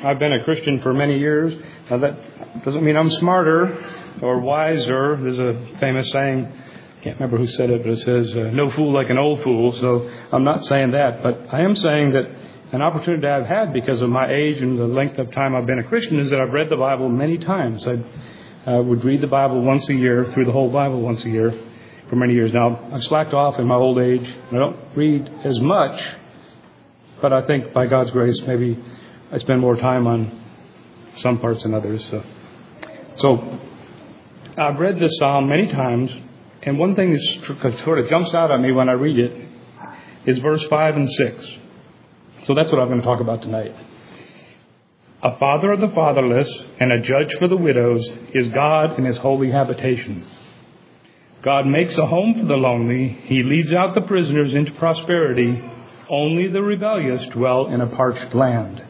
I've been a Christian for many years. Now, that doesn't mean I'm smarter or wiser. There's a famous saying, I can't remember who said it, but it says, no fool like an old fool. So I'm not saying that, but I am saying that an opportunity I've had because of my age and the length of time I've been a Christian is that I've read the Bible many times. I would read the Bible once a year, through the whole Bible once a year for many years. Now, I've slacked off in my old age. I don't read as much, but I think by God's grace, maybe I spend more time on some parts than others. So I've read this psalm many times, and one thing that sort of jumps out at me when I read it is verse 5 and 6. So that's what I'm going to talk about tonight. A father of the fatherless and a judge for the widows is God in his holy habitation. God makes a home for the lonely. He leads out the prisoners into prosperity. Only the rebellious dwell in a parched land.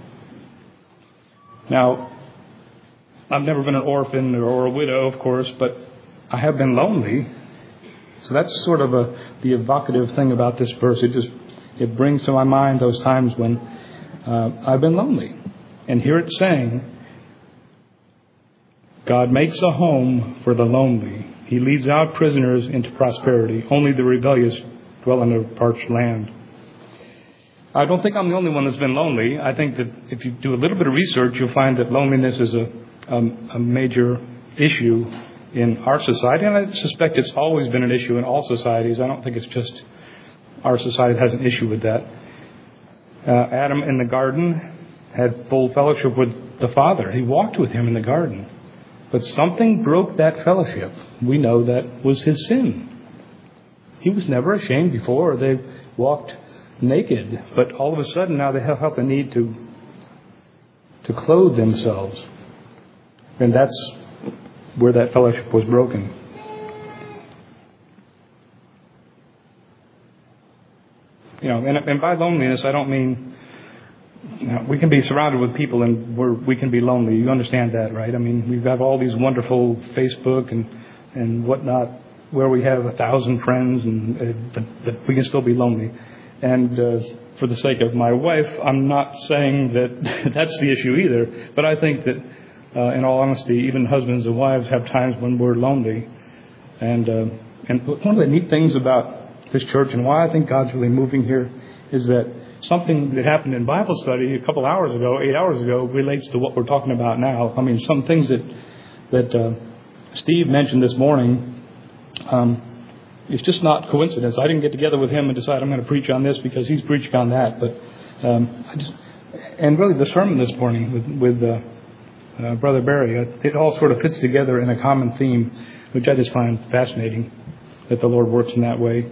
Now, I've never been an orphan or a widow, of course, but I have been lonely. So that's sort of the evocative thing about this verse. It brings to my mind those times when I've been lonely. And here it's saying, God makes a home for the lonely. He leads out prisoners into prosperity. Only the rebellious dwell in a parched land. I don't think I'm the only one that's been lonely. I think that if you do a little bit of research, you'll find that loneliness is a major issue in our society. And I suspect it's always been an issue in all societies. I don't think it's just our society that has an issue with that. Adam in the garden had full fellowship with the Father. He walked with him in the garden. But something broke that fellowship. We know that was his sin. He was never ashamed before. They walked naked, but all of a sudden now they have felt the need to clothe themselves, and that's where that fellowship was broken. And by loneliness I don't mean we can be surrounded with people and we can be lonely. You understand that, right? I mean, we've got all these wonderful Facebook and whatnot where we have 1,000 friends, but we can still be lonely. And for the sake of my wife, I'm not saying that that's the issue either. But I think that, in all honesty, even husbands and wives have times when we're lonely. And one of the neat things about this church and why I think God's really moving here is that something that happened in Bible study a couple hours ago, 8 hours ago, relates to what we're talking about now. I mean, some things that Steve mentioned this morning. It's just not coincidence. I didn't get together with him and decide I'm going to preach on this because he's preaching on that. But and really the sermon this morning with Brother Barry, it all sort of fits together in a common theme, which I just find fascinating that the Lord works in that way.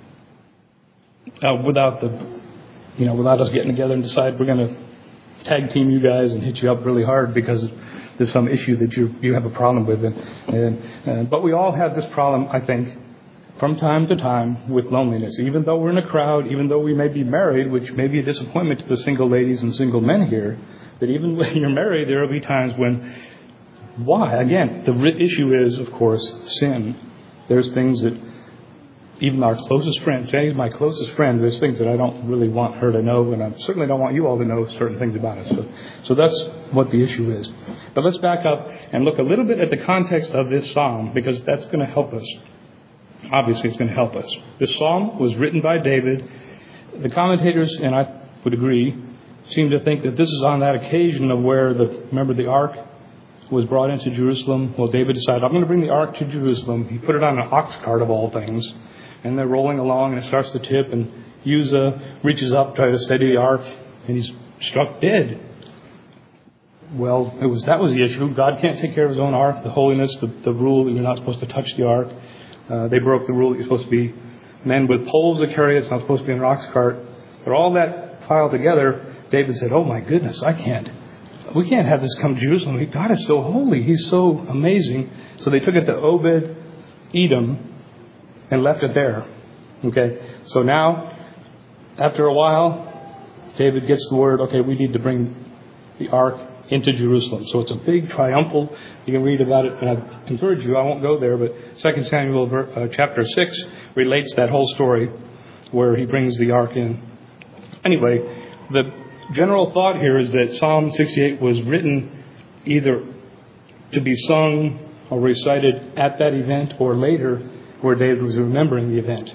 Without us getting together and decide we're going to tag team you guys and hit you up really hard because there's some issue that you have a problem with. But we all have this problem, I think, from time to time with loneliness. Even though we're in a crowd, even though we may be married, which may be a disappointment to the single ladies and single men here, that even when you're married, there will be times when, why? Again, the issue is, of course, sin. There's things that even our closest friend, Jenny's my closest friend, there's things that I don't really want her to know, and I certainly don't want you all to know certain things about us. So that's what the issue is. But let's back up and look a little bit at the context of this psalm, because that's going to help us. Obviously, it's going to help us. This psalm was written by David. The commentators, and I would agree, seem to think that this is on that occasion of where remember the ark was brought into Jerusalem. Well, David decided, I'm going to bring the ark to Jerusalem. He put it on an ox cart of all things. And they're rolling along, and it starts to tip, and Uzzah reaches up, try to steady the ark, and he's struck dead. Well, that was the issue. God can't take care of his own ark. The holiness, the rule that you're not supposed to touch the ark. They broke the rule that you're supposed to be men with poles to carry it. It's not supposed to be in an ox cart. But all that piled together, David said, oh my goodness, we can't have this come to Jerusalem. God is so holy. He's so amazing. So they took it to Obed-Edom and left it there. Okay. So now, after a while, David gets the word, okay, we need to bring the ark into Jerusalem. So it's a big triumphal. You can read about it, and I encourage you, I won't go there, but 2 Samuel chapter 6 relates that whole story where he brings the ark in. Anyway, general thought here is that Psalm 68 was written either to be sung or recited at that event or later where David was remembering the event.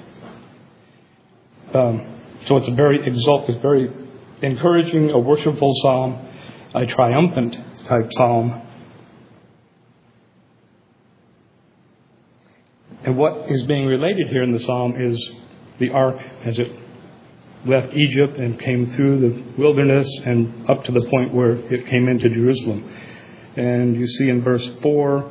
So it's a very exalted, very encouraging, a worshipful psalm, a triumphant type psalm. And what is being related here in the psalm is the ark as it left Egypt and came through the wilderness and up to the point where it came into Jerusalem. And you see in verse 4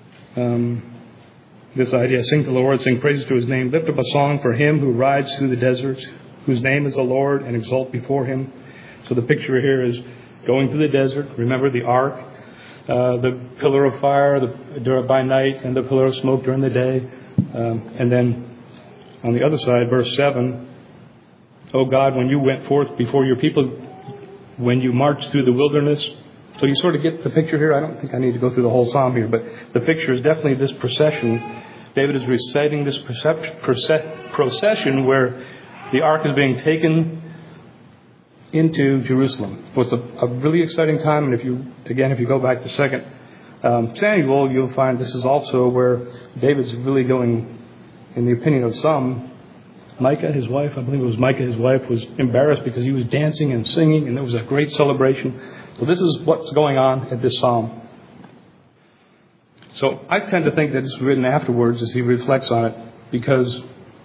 this idea, sing to the Lord, sing praises to his name, lift up a song for him who rides through the deserts, whose name is the Lord, and exalt before him. So the picture here is going through the desert. Remember the ark, the pillar of fire by night and the pillar of smoke during the day. And then on the other side, verse 7, O God, when you went forth before your people, when you marched through the wilderness. So you sort of get the picture here. I don't think I need to go through the whole psalm here, but the picture is definitely this procession. David is reciting this procession where the ark is being taken into Jerusalem. So it's a really exciting time. And if you go back to 2 Samuel, you'll find this is also where David's really going, in the opinion of some, Micah, his wife, I believe it was Micah, his wife, was embarrassed because he was dancing and singing, and it was a great celebration. So this is what's going on at this psalm. So I tend to think that it's written afterwards as he reflects on it, because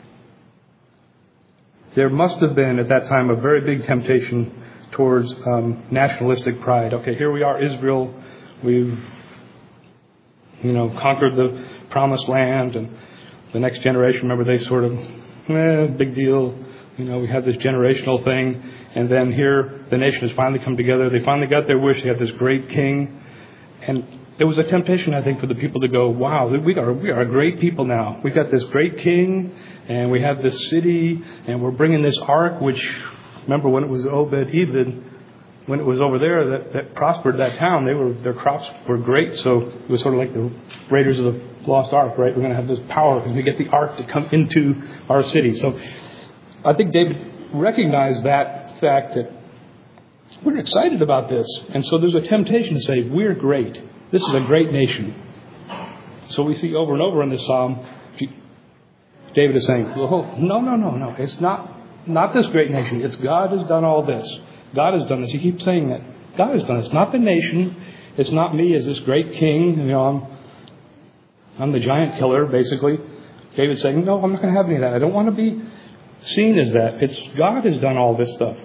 there must have been at that time a very big temptation towards nationalistic pride. Okay, here we are, Israel. We've, conquered the promised land, and the next generation, remember, they sort of, big deal. We have this generational thing. And then here, the nation has finally come together. They finally got their wish. They have this great king. And there was a temptation, I think, for the people to go, wow, we are a great people now. We've got this great king, and we have this city, and we're bringing this ark, which, remember when it was Obed-Edom, when it was over there that prospered that town, their crops were great. So it was sort of like the Raiders of the Lost Ark, right? We're going to have this power because we get the ark to come into our city. So I think David recognized that fact that we're excited about this. And so there's a temptation to say, we're great. This is a great nation. So we see over and over in this psalm, David is saying, oh, no. It's not this great nation. It's God has done all this. God has done this. He keeps saying that. God has done this. Not the nation. It's not me as this great king. I'm the giant killer, basically. David's saying, no, I'm not going to have any of that. I don't want to be seen as that. It's God has done all this stuff.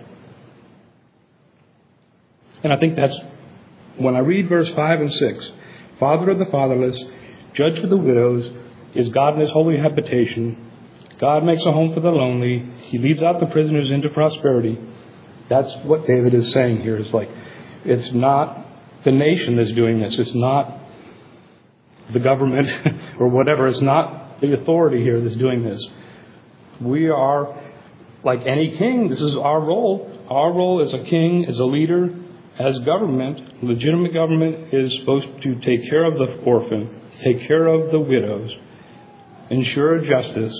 And I think that's when I read verse 5 and 6. Father of the fatherless, judge for the widows, is God in his holy habitation. God makes a home for the lonely. He leads out the prisoners into prosperity. That's what David is saying here. Is like, it's not the nation that's doing this. It's not the government or whatever. It's not the authority here that's doing this. We are like any king. This is our role. Our role as a king, as a leader, as government, legitimate government, is supposed to take care of the orphan, take care of the widows, ensure justice,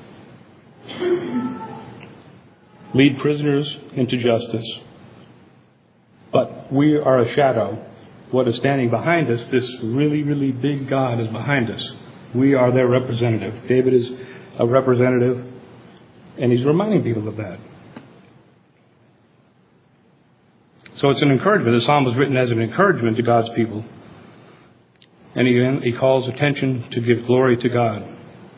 lead prisoners into justice. But we are a shadow. What is standing behind us, this really, really big God is behind us. We are their representative. David is a representative, and he's reminding people of that. So it's an encouragement. The psalm was written as an encouragement to God's people. And he calls attention to give glory to God.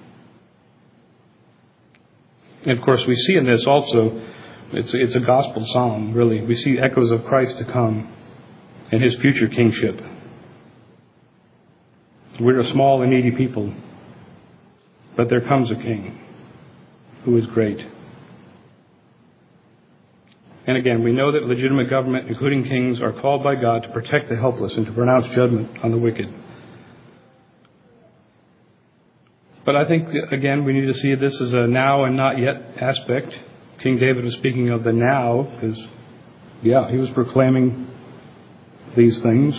And of course, we see in this also, it's a gospel psalm, really. We see echoes of Christ to come and his future kingship. We're a small and needy people, but there comes a king who is great. And again, we know that legitimate government, including kings, are called by God to protect the helpless and to pronounce judgment on the wicked. But I think, again, we need to see this as a now and not yet aspect. King David was speaking of the now because, he was proclaiming these things.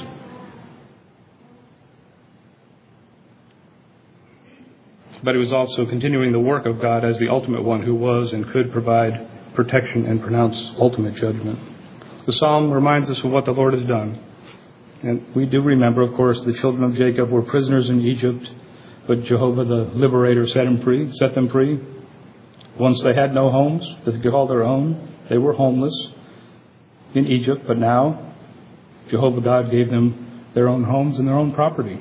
But he was also continuing the work of God as the ultimate one who was and could provide protection and pronounce ultimate judgment. The psalm reminds us of what the Lord has done. And we do remember, of course, the children of Jacob were prisoners in Egypt, but Jehovah the liberator set them free. Once they had no homes that they could call their own. They were homeless in Egypt, but now Jehovah God gave them their own homes and their own property.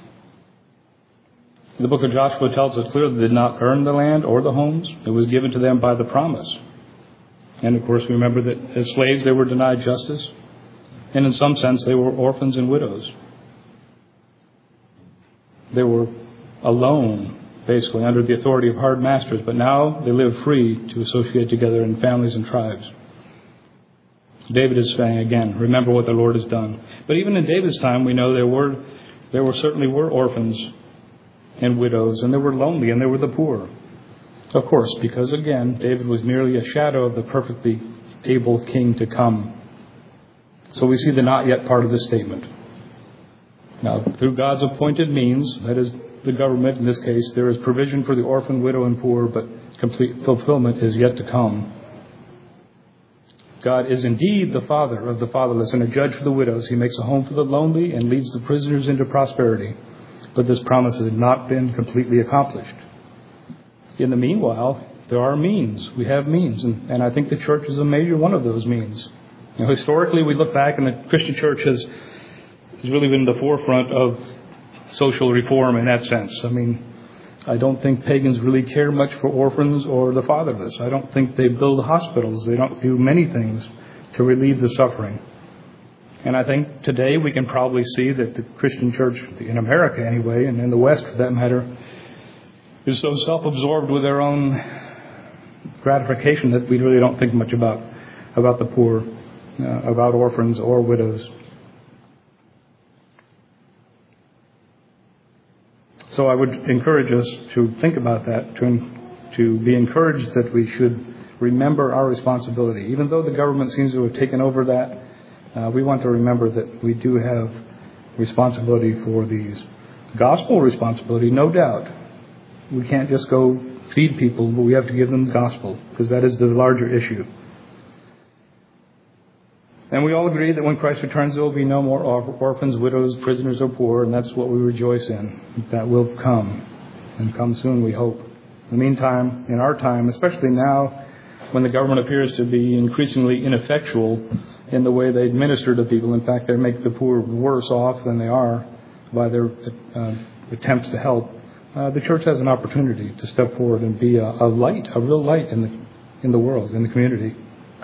The book of Joshua tells us clearly they did not earn the land or the homes. It was given to them by the promise. And of course, we remember that as slaves they were denied justice. And in some sense, they were orphans and widows. They were alone, basically, under the authority of hard masters. But now they live free to associate together in families and tribes. David is saying again, remember what the Lord has done. But even in David's time, we know there certainly were orphans and widows, and they were lonely, and they were the poor. Of course, because again, David was merely a shadow of the perfectly able king to come. So we see the not yet part of this statement. Now, through God's appointed means, that is the government in this case, there is provision for the orphan, widow, and poor, but complete fulfillment is yet to come. God is indeed the father of the fatherless and a judge for the widows. He makes a home for the lonely and leads the prisoners into prosperity. But this promise has not been completely accomplished. In the meanwhile, there are means. We have means. And I think the church is a major one of those means. Now, historically, we look back and the Christian church has really been the forefront of social reform in that sense. I mean, I don't think pagans really care much for orphans or the fatherless. I don't think they build hospitals. They don't do many things to relieve the suffering. And I think today we can probably see that the Christian church, in America anyway, and in the West for that matter, is so self-absorbed with their own gratification that we really don't think much about the poor, about orphans or widows. So I would encourage us to think about that, to be encouraged that we should remember our responsibility. Even though the government seems to have taken over that, we want to remember that we do have responsibility for these. Gospel responsibility, no doubt. We can't just go feed people, but we have to give them the gospel, because that is the larger issue. And we all agree that when Christ returns, there will be no more orphans, widows, prisoners, or poor, and that's what we rejoice in. That will come, and come soon, we hope. In the meantime, in our time, especially now, when the government appears to be increasingly ineffectual in the way they administer to people. In fact, they make the poor worse off than they are by their attempts to help. The church has an opportunity to step forward and be a light, a real light in the world, in the community.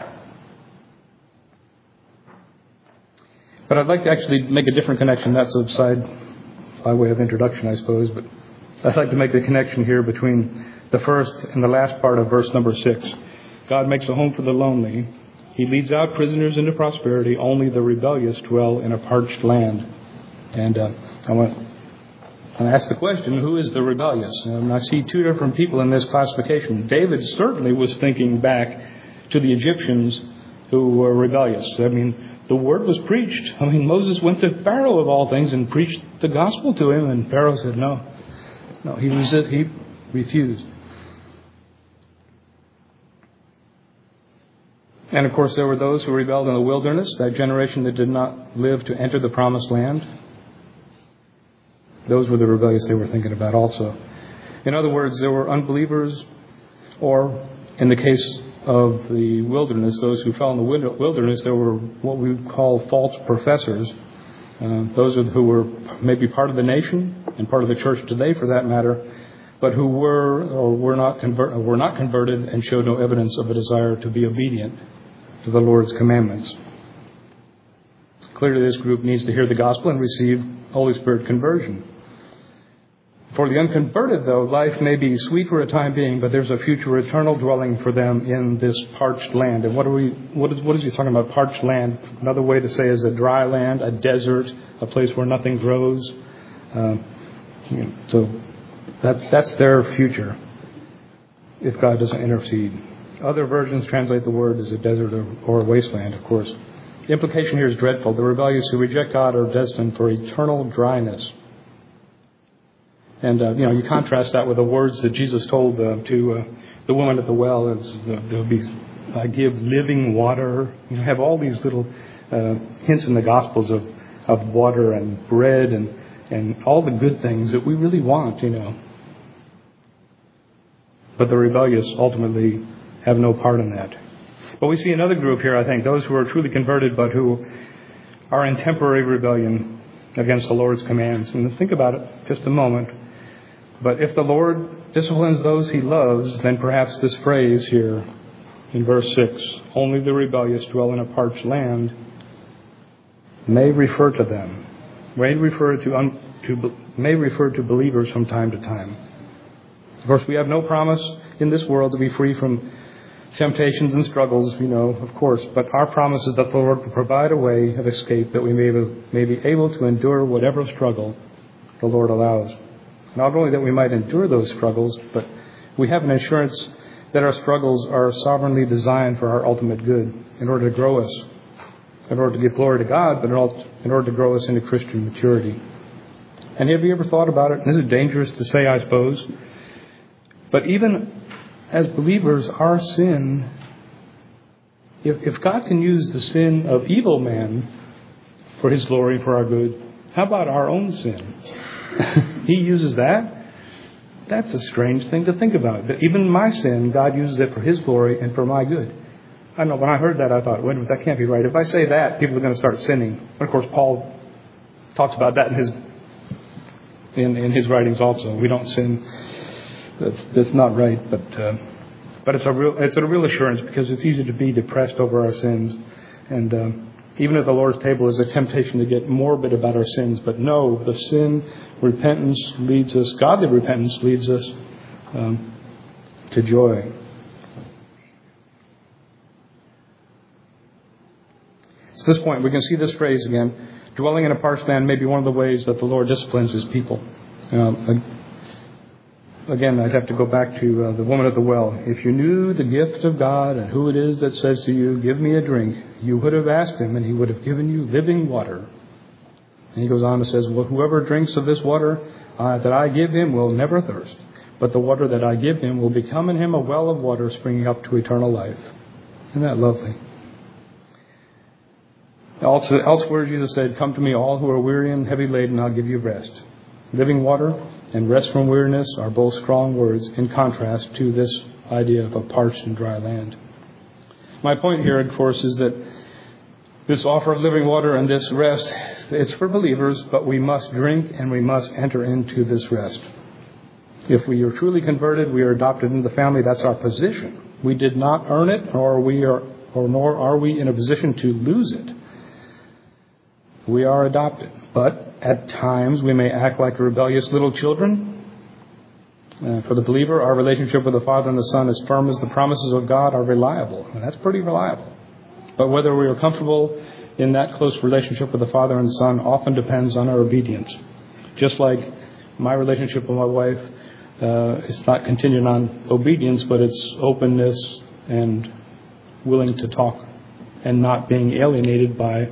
But I'd like to actually make a different connection. That's aside by way of introduction, I suppose. But I'd like to make the connection here between the first and the last part of verse number 6. God makes a home for the lonely. He leads out prisoners into prosperity. Only the rebellious dwell in a parched land. And I want to ask the question, who is the rebellious? And I see two different people in this classification. David certainly was thinking back to the Egyptians who were rebellious. I mean, the word was preached. I mean, Moses went to Pharaoh of all things and preached the gospel to him, and Pharaoh said no. No, he refused. And of course, there were those who rebelled in the wilderness, that generation that did not live to enter the promised land. Those were the rebellious they were thinking about also. In other words, there were unbelievers, or in the case of the wilderness, those who fell in the wilderness, there were what we call false professors. Those who were maybe part of the nation and part of the church today, for that matter, but who were not converted and showed no evidence of a desire to be obedient to the Lord's commandments. Clearly, this group needs to hear the gospel and receive Holy Spirit conversion. For the unconverted, though, life may be sweet for a time being, but there's a future eternal dwelling for them in this parched land. And what is he talking about, parched land? Another way to say is a dry land, a desert, a place where nothing grows. So that's their future if God doesn't intercede. Other versions translate the word as a desert or a wasteland, of course. The implication here is dreadful. The rebellious who reject God are destined for eternal dryness. And, you contrast that with the words that Jesus told to the woman at the well. There will be I give living water. You have all these little hints in the Gospels of water and bread and all the good things that we really want, But the rebellious ultimately have no part in that. But we see another group here, I think, those who are truly converted but who are in temporary rebellion against the Lord's commands. And think about it just a moment. But if the Lord disciplines those he loves, then perhaps this phrase here in verse 6, only the rebellious dwell in a parched land, may refer to them, may refer to believers from time to time. Of course, we have no promise in this world to be free from temptations and struggles, of course, but our promise is that the Lord will provide a way of escape that we may be able to endure whatever struggle the Lord allows. Not only that we might endure those struggles, but we have an assurance that our struggles are sovereignly designed for our ultimate good, in order to grow us, in order to give glory to God, but in order to grow us into Christian maturity. And have you ever thought about it? This is dangerous to say, I suppose, but even as believers, our sin, if God can use the sin of evil man for his glory, for our good, how about our own sin? He uses that? That's a strange thing to think about. That even my sin, God uses it for his glory and for my good. I know, when I heard that, I thought, wait a minute, that can't be right. If I say that, people are going to start sinning. And of course, Paul talks about that in his writings also. We don't sin. That's not right, but it's a real assurance, because it's easy to be depressed over our sins, and even at the Lord's table is a temptation to get morbid about our sins. But no, the sin repentance leads us. Godly repentance leads us to joy. So at this point, we can see this phrase again. Dwelling in a parched land may be one of the ways that the Lord disciplines his people. Again, I'd have to go back to the woman at the well. If you knew the gift of God and who it is that says to you, give me a drink, you would have asked him and he would have given you living water. And he goes on and says, well, whoever drinks of this water that I give him will never thirst. But the water that I give him will become in him a well of water springing up to eternal life. Isn't that lovely? Also, elsewhere, Jesus said, come to me all who are weary and heavy laden, I'll give you rest. Living water and rest from weariness are both strong words in contrast to this idea of a parched and dry land. My point here, of course, is that this offer of living water and this rest, it's for believers, but we must drink and we must enter into this rest. If we are truly converted, we are adopted into the family. That's our position. We did not earn it, nor are we in a position to lose it. We are adopted, but at times we may act like rebellious little children. For the believer, our relationship with the Father and the Son is firm as the promises of God are reliable. And that's pretty reliable. But whether we are comfortable in that close relationship with the Father and Son often depends on our obedience. Just like my relationship with my wife, it's not contingent on obedience, but it's openness and willing to talk and not being alienated by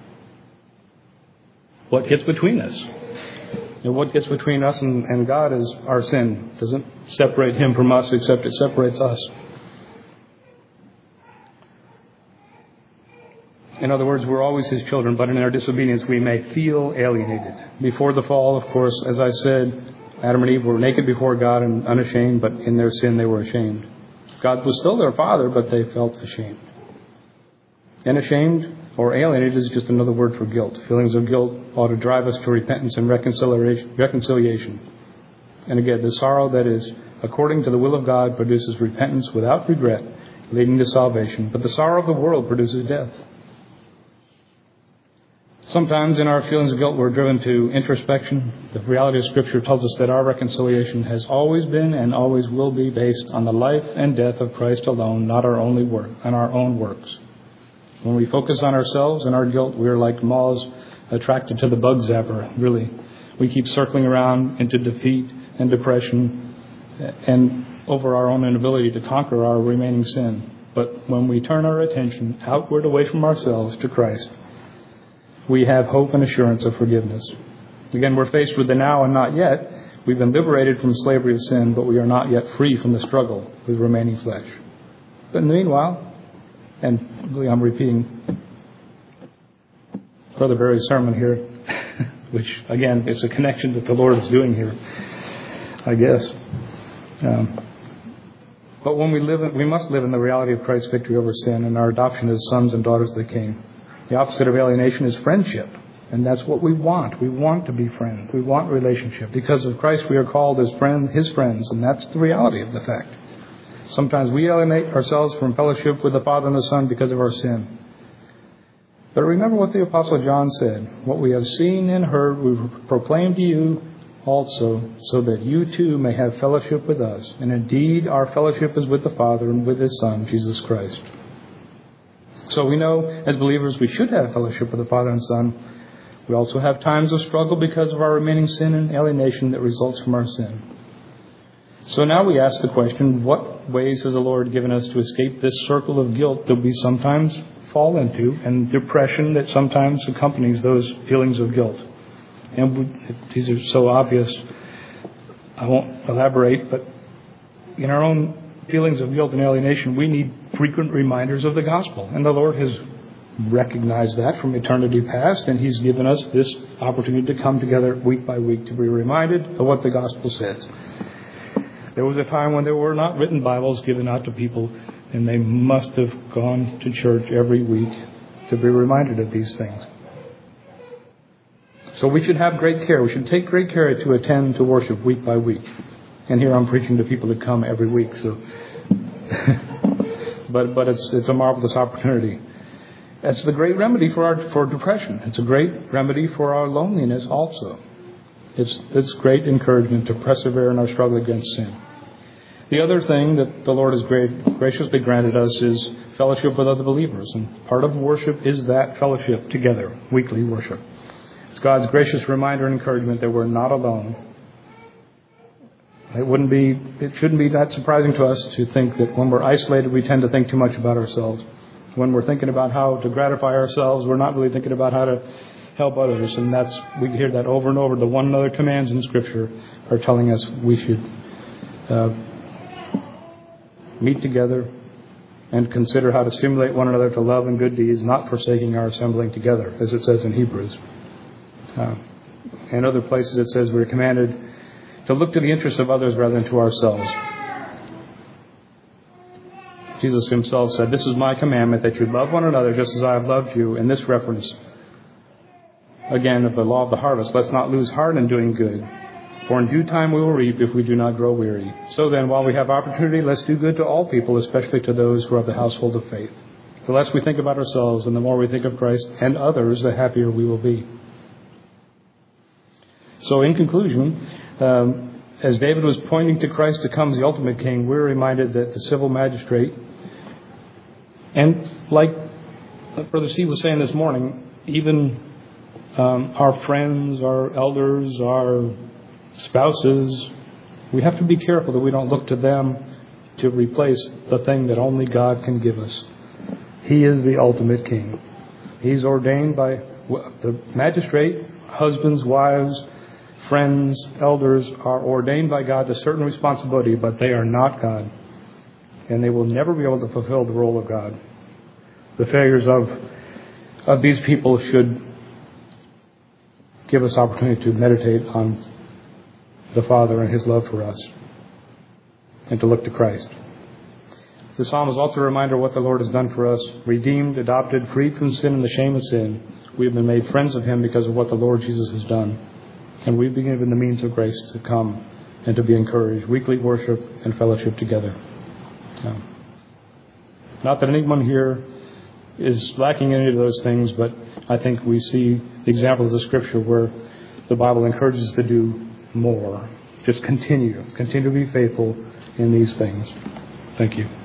what gets between us. And what gets between us and God is our sin. It doesn't separate him from us, except it separates us. In other words, we're always his children, but in our disobedience we may feel alienated. Before the fall, of course, as I said, Adam and Eve were naked before God and unashamed, but in their sin they were ashamed. God was still their father, but they felt ashamed. And ashamed or alienated is just another word for guilt. Feelings of guilt ought to drive us to repentance and reconciliation. And again, the sorrow that is according to the will of God produces repentance without regret, leading to salvation. But the sorrow of the world produces death. Sometimes in our feelings of guilt, we're driven to introspection. The reality of Scripture tells us that our reconciliation has always been and always will be based on the life and death of Christ alone, not our own works. When we focus on ourselves and our guilt, we're like moths attracted to the bug zapper, really. We keep circling around into defeat and depression and over our own inability to conquer our remaining sin. But when we turn our attention outward away from ourselves to Christ, we have hope and assurance of forgiveness. Again, we're faced with the now and not yet. We've been liberated from slavery of sin, but we are not yet free from the struggle with remaining flesh. But in the meanwhile, And really I'm repeating Brother Barry's sermon here, which, again, it's a connection that the Lord is doing here, I guess. But when we must live in the reality of Christ's victory over sin and our adoption as sons and daughters of the King. The opposite of alienation is friendship. And that's what we want. We want to be friends. We want relationship. Because of Christ, we are called as His friends. And that's the reality of the fact. Sometimes we alienate ourselves from fellowship with the Father and the Son because of our sin. But remember what the Apostle John said. What we have seen and heard, we proclaim to you also, so that you too may have fellowship with us. And indeed, our fellowship is with the Father and with His Son, Jesus Christ. So we know, as believers, we should have fellowship with the Father and Son. We also have times of struggle because of our remaining sin and alienation that results from our sin. So now we ask the question, what ways has the Lord given us to escape this circle of guilt that we sometimes fall into and depression that sometimes accompanies those feelings of guilt? And these are so obvious, I won't elaborate, but in our own feelings of guilt and alienation, we need frequent reminders of the gospel. And the Lord has recognized that from eternity past, and He's given us this opportunity to come together week by week to be reminded of what the gospel says. There was a time when there were not written Bibles given out to people, and they must have gone to church every week to be reminded of these things. So we should have great care. We should take great care to attend to worship week by week. And here I'm preaching to people that come every week. So, but it's a marvelous opportunity. That's the great remedy for depression. It's a great remedy for our loneliness also. It's great encouragement to persevere in our struggle against sin. The other thing that the Lord has graciously granted us is fellowship with other believers. And part of worship is that fellowship together, weekly worship. It's God's gracious reminder and encouragement that we're not alone. It shouldn't be that surprising to us to think that when we're isolated, we tend to think too much about ourselves. When we're thinking about how to gratify ourselves, we're not really thinking about how to help others. And we hear that over and over. The one another commands in Scripture are telling us we should meet together and consider how to stimulate one another to love and good deeds, not forsaking our assembling together, as it says in Hebrews. In other places it says we're commanded to look to the interests of others rather than to ourselves. Jesus Himself said, "This is my commandment, that you love one another just as I have loved you." In this reference, again, of the law of the harvest, let's not lose heart in doing good. For in due time we will reap if we do not grow weary. So then, while we have opportunity, let's do good to all people, especially to those who are of the household of faith. The less we think about ourselves and the more we think of Christ and others, the happier we will be. So in conclusion, as David was pointing to Christ to come as the ultimate king, we're reminded that the civil magistrate, and like Brother Steve was saying this morning, even our friends, our elders, our spouses, we have to be careful that we don't look to them to replace the thing that only God can give us. He is the ultimate king. He's ordained by the magistrate. Husbands, wives, friends, elders are ordained by God to certain responsibility, but they are not God. And they will never be able to fulfill the role of God. The failures of these people should give us opportunity to meditate on the Father and His love for us and to look to Christ. The psalm is also a reminder of what the Lord has done for us. Redeemed, adopted, freed from sin and the shame of sin. We have been made friends of Him because of what the Lord Jesus has done. And we've been given the means of grace to come and to be encouraged. Weekly worship and fellowship together. Not that anyone here is lacking any of those things, but I think we see the example of the Scripture where the Bible encourages us to do more. Just continue to be faithful in these things. Thank you.